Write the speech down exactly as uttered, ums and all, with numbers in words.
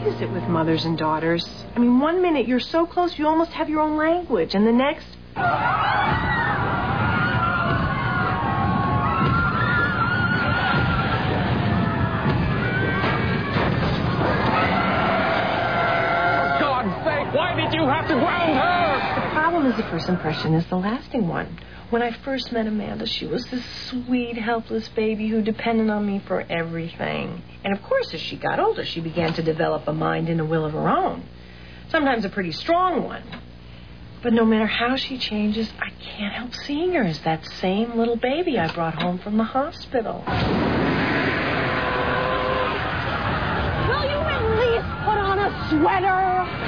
is it with mothers and daughters? I mean, one minute you're so close you almost have your own language, and the next... Why did you have to ground her? The problem is the first impression is the lasting one. When I first met Amanda, she was this sweet, helpless baby who depended on me for everything. And of course, as she got older, she began to develop a mind and a will of her own. Sometimes a pretty strong one. But no matter how she changes, I can't help seeing her as that same little baby I brought home from the hospital. Will you at least put on a sweater?